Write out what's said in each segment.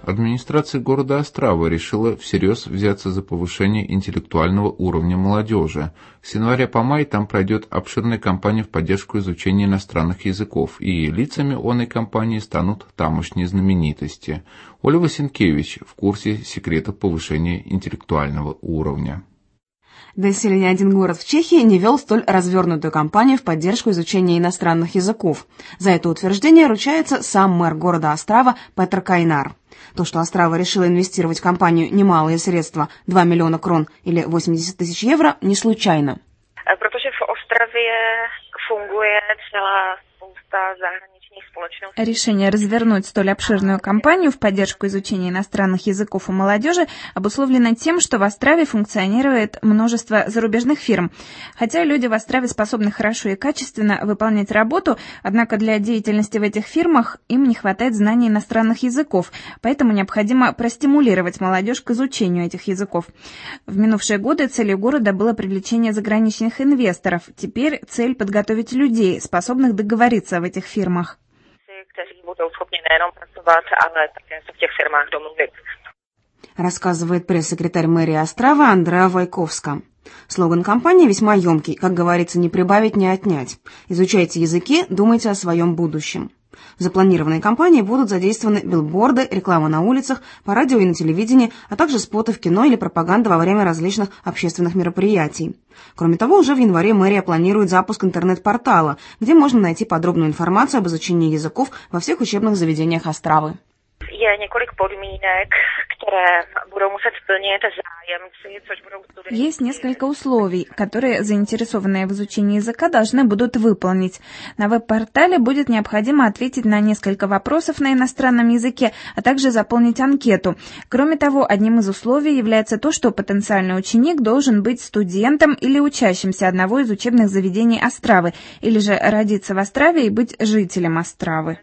Администрация города Острава решила всерьез взяться за повышение интеллектуального уровня молодежи. С января по май там пройдет обширная кампания в поддержку изучения иностранных языков, и лицами оной кампании станут тамошние знаменитости. Оля Васенкевич в курсе секретов повышения интеллектуального уровня. Доселе ни один город в Чехии не вел столь развернутую кампанию в поддержку изучения иностранных языков. За это утверждение ручается сам мэр города Острава Петр Кайнар. То, что Острава решила инвестировать в кампанию немалые средства, 2 миллиона крон или 80 тысяч евро, не случайно. Protože v Ostravě funguje celá spousta zahraničních společností. Решение развернуть столь обширную кампанию в поддержку изучения иностранных языков у молодежи обусловлено тем, что в Острове функционирует множество зарубежных фирм. Хотя люди в Острове способны хорошо и качественно выполнять работу, однако для деятельности в этих фирмах им не хватает знаний иностранных языков, поэтому необходимо простимулировать молодежь к изучению этих языков. В минувшие годы целью города было привлечение заграничных инвесторов. Теперь цель подготовить людей, способных договориться в этих фирмах. Рассказывает пресс-секретарь мэрии Острава Андреа Вайковска. Слоган кампании весьма емкий, как говорится, не прибавить, не отнять. Изучайте языки, думайте о своем будущем. В запланированной кампании будут задействованы билборды, реклама на улицах, по радио и на телевидении, а также споты в кино или пропаганда во время различных общественных мероприятий. Кроме того, уже в январе мэрия планирует запуск интернет-портала, где можно найти подробную информацию об изучении языков во всех учебных заведениях Остравы. Есть несколько условий, которые заинтересованные в изучении языка должны будут выполнить. На веб-портале будет необходимо ответить на несколько вопросов на иностранном языке, а также заполнить анкету. Кроме того, одним из условий является то, что потенциальный ученик должен быть студентом или учащимся одного из учебных заведений Остравы, или же родиться в Острове и быть жителем Остравы.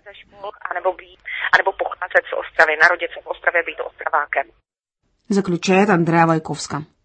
Заключает Андреа Вайковска.